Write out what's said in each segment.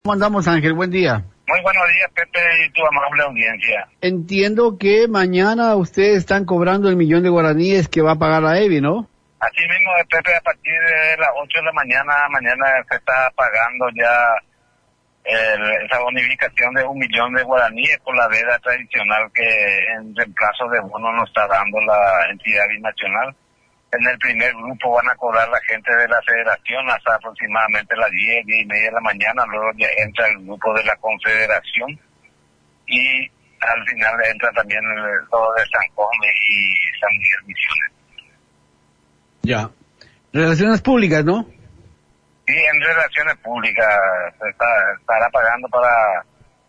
¿Cómo andamos, Ángel? Buen día. Muy buenos días, Pepe, y tu amable audiencia. Entiendo que mañana ustedes están cobrando el 1.000.000 de guaraníes que va a pagar la EBI, ¿no? Así mismo, Pepe, a partir de las 8 de la mañana se está pagando ya esa bonificación de 1.000.000 de guaraníes por la veda tradicional que en reemplazo de bono nos está dando la entidad binacional. En el primer grupo van a cobrar la gente de la federación hasta aproximadamente las 10:30 de la mañana, luego ya entra el grupo de la confederación y al final entra también todo de San Cosme y San Miguel Misiones. Ya. Relaciones públicas, ¿no? Sí, en relaciones públicas estará pagando para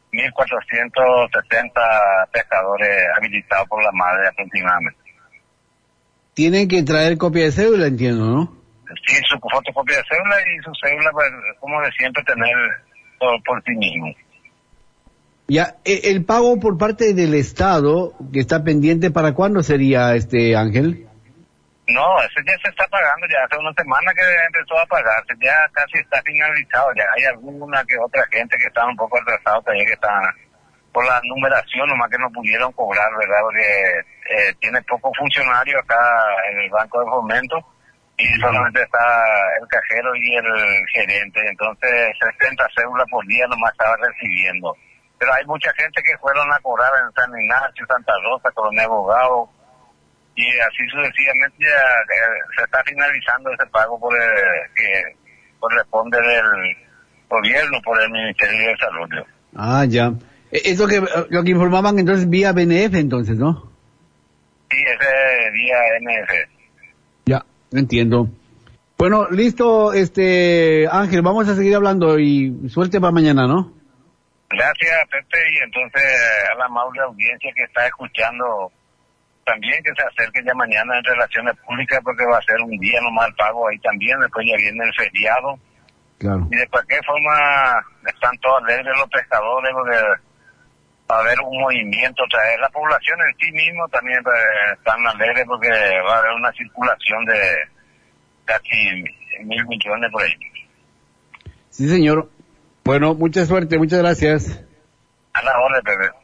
1.470 pescadores habilitados por la madre aproximadamente. Tienen que traer copia de cédula, entiendo, ¿no? Sí, su fotocopia de cédula y su cédula, pues, como de siempre, tener todo por sí mismo. Ya, el pago por parte del Estado, que está pendiente, ¿para cuándo sería, Ángel? No, ese ya se está pagando, ya hace una semana que empezó a pagarse, ya casi está finalizado, ya hay alguna que otra gente que está un poco atrasado todavía, que está por la numeración, nomás que no pudieron cobrar, ¿verdad? Porque tiene pocos funcionarios acá en el Banco de Fomento y solamente está el cajero y el gerente, entonces 60 cédulas por día nomás estaba recibiendo. Pero hay mucha gente que fueron a cobrar en San Ignacio, Santa Rosa, Coronel Bogado, y así sucesivamente ya se está finalizando ese pago que corresponde del gobierno por el Ministerio de Salud. Ah, ya. Eso que lo que informaban entonces vía BNF, entonces, ¿no? Sí, ese día NF. Ya, entiendo. Bueno, listo, Ángel, vamos a seguir hablando y suerte para mañana, ¿no? Gracias, Pepe, y entonces a la amable audiencia que está escuchando, también que se acerque ya mañana en Relaciones Públicas, porque va a ser un día nomás el pago ahí también, después ya viene el feriado. Claro. Y de cualquier forma están todos alegres los pescadores, porque va a haber un movimiento otra vez. La población en sí mismo también están alegres porque va a haber una circulación de casi 1.000.000.000 por ahí. Sí, señor. Bueno, mucha suerte, muchas gracias. A la orden, Pepe.